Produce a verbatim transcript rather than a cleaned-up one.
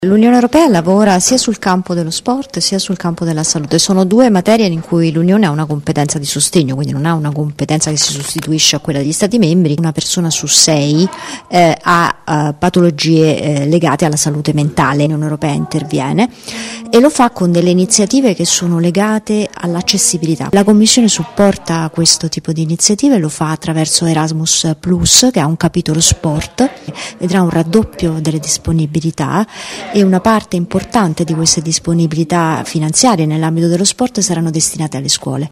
L'Unione Europea lavora sia sul campo dello sport sia sul campo della salute. Sono due materie in cui l'Unione ha una competenza di sostegno, quindi non ha una competenza che si sostituisce a quella degli Stati membri. Una persona su sei eh, ha uh, patologie eh, legate alla salute mentale. L'Unione Europea interviene e lo fa con delle iniziative che sono legate all'accessibilità. La Commissione supporta questo tipo di iniziative, lo fa attraverso Erasmus Plus, che ha un capitolo sport, vedrà un raddoppio delle disponibilità e una parte importante di queste disponibilità finanziarie nell'ambito dello sport saranno destinate alle scuole.